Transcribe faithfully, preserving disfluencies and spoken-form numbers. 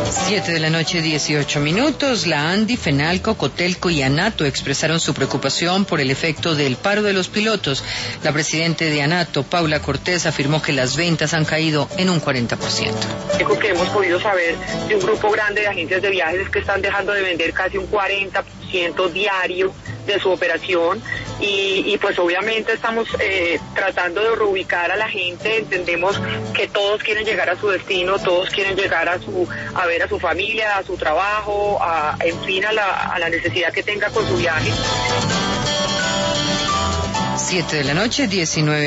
Siete de la noche, dieciocho minutos. La ANDI, FENALCO, COTELCO y ANATO expresaron su preocupación por el efecto del paro de los pilotos. La presidenta de ANATO, Paula Cortés, afirmó que las ventas han caído en un cuarenta por ciento. Lo que hemos podido saber de un grupo grande de agencias de viajes es que están dejando de vender casi un cuarenta por ciento diario de su operación y, y pues obviamente estamos eh, tratando de reubicar a la gente. Entendemos que todos quieren llegar a su destino, todos quieren llegar a su a ver a su familia, a su trabajo, a, en fin, a la, a la necesidad que tenga con su viaje. Siete de la noche, diecinueve